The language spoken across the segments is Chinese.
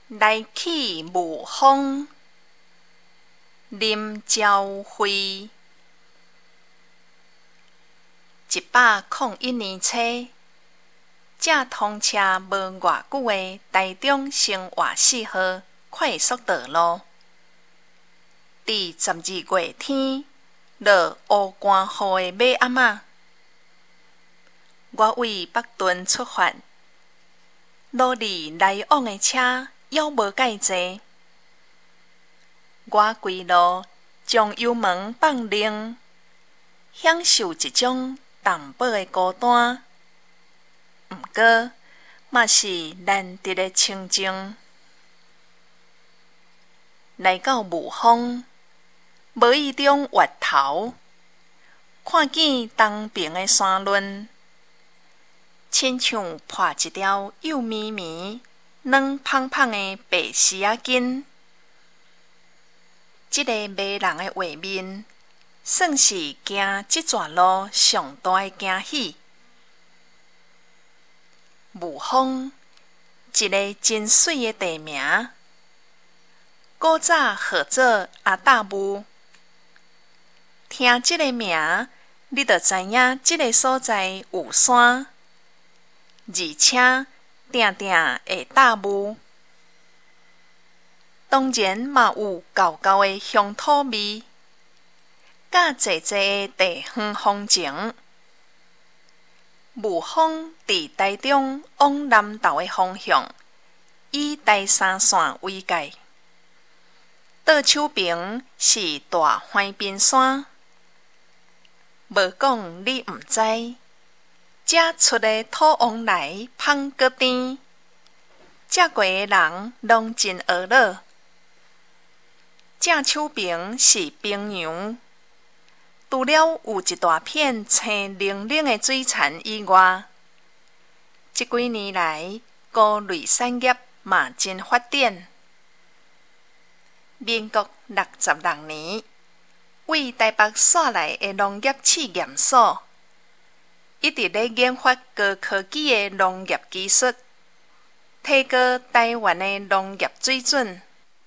来去无风，临朝晖。101年初，正通车无偌久的台中生活4号快速道路，伫12月天落乌寒雨的马仔，我为北屯出发，路里来往的车犹无介济，我规路将油门放冷，享受一种淡薄的孤单，毋过嘛是难得的清静。来到雾峰，无意中越头，看见东边的山峦，亲像破一条幼绵绵、软胖胖的白丝仔巾。这个迷人的画面，算是行这段路上大的惊喜。雾峰，一个真水的地名，古早号做阿大雾。听这个名，你就知影这个所在有山，而且定定会大雾。当然嘛有厚厚的乡土味，甲济济的地方风情。雾峰伫台中往南投的方向，以台三线为界。倒手边是大番边山，无讲你毋知，这出的土往来芳果甜，食过的人拢真婀娜。正手边是平阳，除了有一大片青冷冷的水田以外，这几年来高类产业嘛真发展。民国66年，为台北线内的农业试验所，一直咧研发高科技的农业技术，提高台湾的农业水准。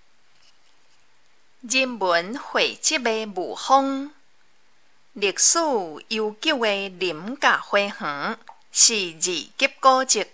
人文汇集的雾峰，历史悠久的林甲花园是2级古迹。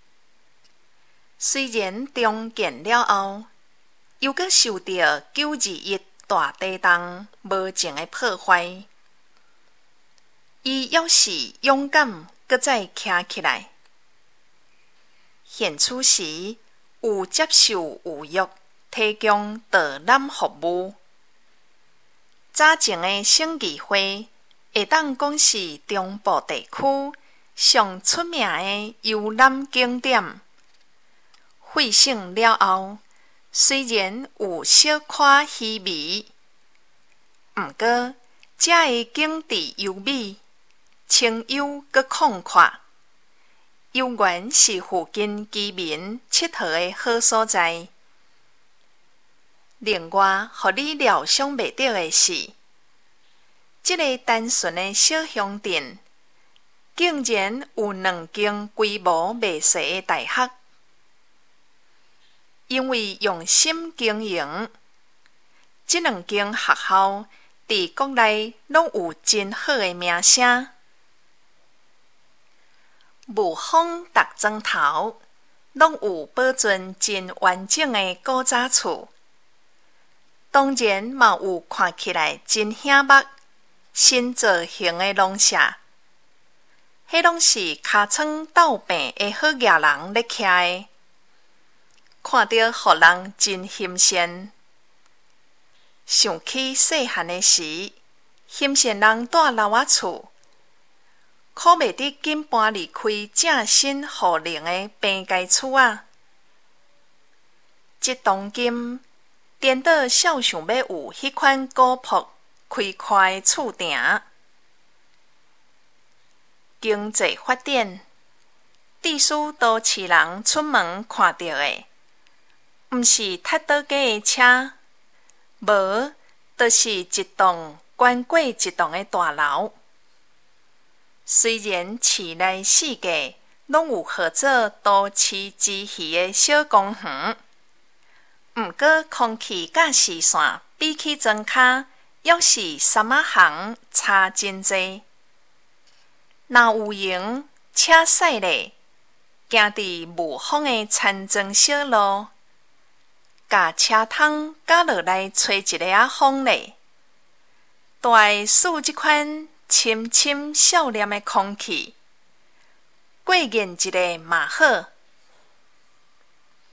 虽然重建了后，又搁受到921大地震无情的破坏，伊要是勇敢搁再徛起来。现此时有接受预约提供导览服务。早前的省议会会当讲是中部地区上出名的游览景点。会省了后，虽然有小可稀微，毋过这的景致优美，清幽佮旷阔，犹原是附近居民佚佗的好所在。另外，互你料想袂到的是，这个单纯的小乡镇，竟然有2间规模袂细的大学。因为用心经营，这2间学校伫国内拢有真好的名声。雾峰逐庄头拢有保存真完整的古早厝，当然嘛有看起来真醒目、新造型的农舍，迄拢是尻川斗病的好野人咧徛的。看到互人真新鲜。想起细汉的时，新鲜人住老仔厝，可袂得紧搬离开正新好冷的平街厝仔。即当今，颠倒少想要有迄款古朴开阔的厝埕。经济发展，致使都市人出门看到的，毋是踢倒架的车，无就是一栋悬过一栋的大楼。虽然市内四界拢有号做都市之鱼的小公园， 毋过空气甲视线比起庄脚，要是三仔行差真济。若有闲，且驶咧，行伫无风的田庄小路，甲车窗夹落来吹一个仔风咧，就爱使即款深深少年的空气，过瘾一个嘛好。